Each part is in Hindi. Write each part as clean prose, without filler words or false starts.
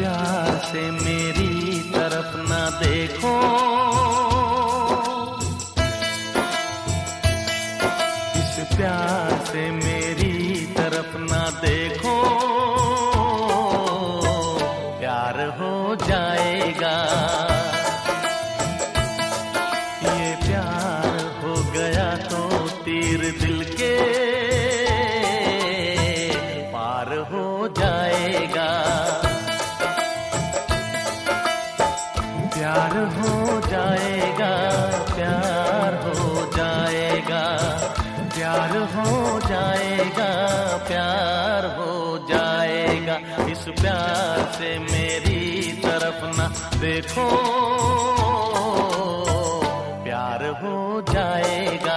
प्यार से मेरी तरफ ना देखो, इस प्यार से मेरी तरफ ना देखो, प्यार हो जाएगा। ये प्यार हो गया तो तीर दिल के पार हो जाएगा। प्यार हो जाएगा, प्यार हो जाएगा, प्यार हो जाएगा, प्यार हो जाएगा। इस प्यार से मेरी तरफ ना देखो, प्यार हो जाएगा।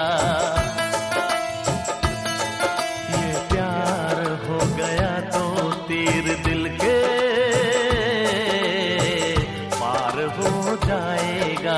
ये प्यार हो गया तो तीर दिल के पार हो जाएगा।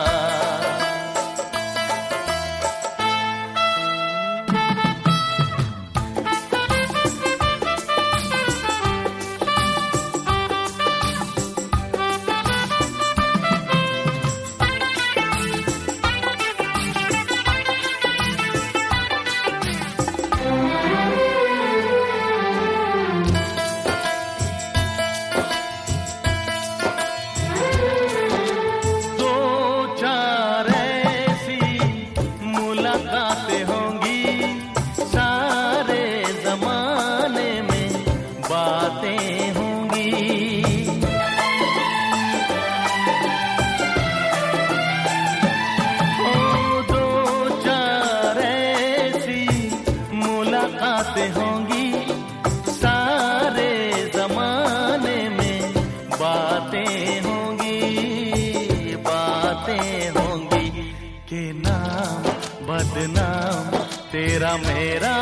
होंगी सारे जमाने में, बातें होंगी, बातें होंगी के नाम बदनाम तेरा मेरा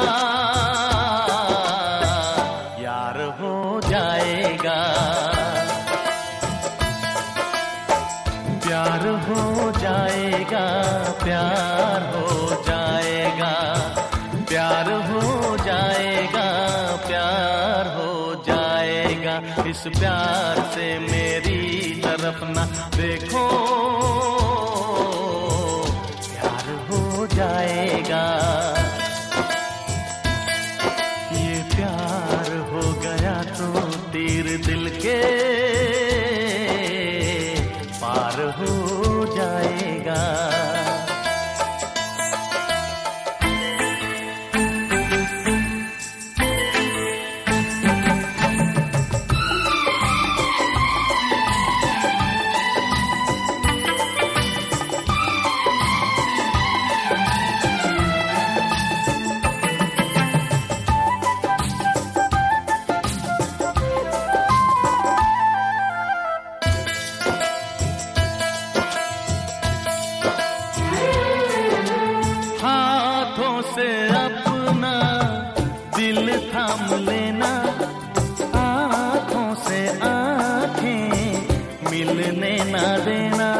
यार हो जाएगा। प्यार हो जाएगा, प्यार हो जाएगा, प्यार हो जाएगा, प्यार हो जाएगा। इस प्यार से मेरी तरफ ना देखो, प्यार हो जाएगा। ये प्यार हो गया तो तीर दिल के पार हो जाएगा। से अपना दिल थाम लेना, आँखों से आँखें मिलने ना देना।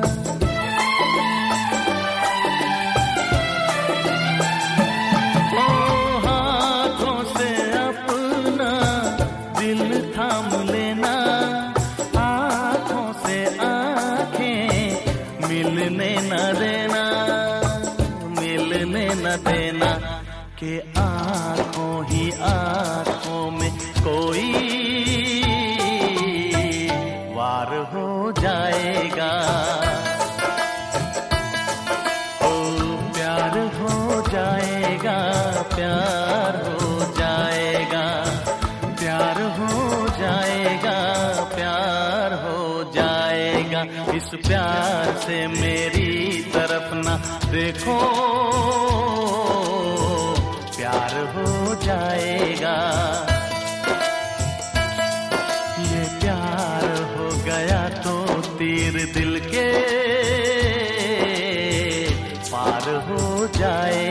ओ हाथों से अपना दिल थाम लेना, आँखों से आँखें मिलने ना देना, मिलने न देना कि आँखों ही आँखों में कोई वार हो जाएगा। ओ प्यार हो जाएगा, प्यार हो जाएगा, प्यार हो जाएगा, प्यार हो जाएगा। इस प्यार से मेरी तरफ ना देखो, प्यार हो जाएगा। ये प्यार हो गया तो तीर दिल के पार हो जाएगा।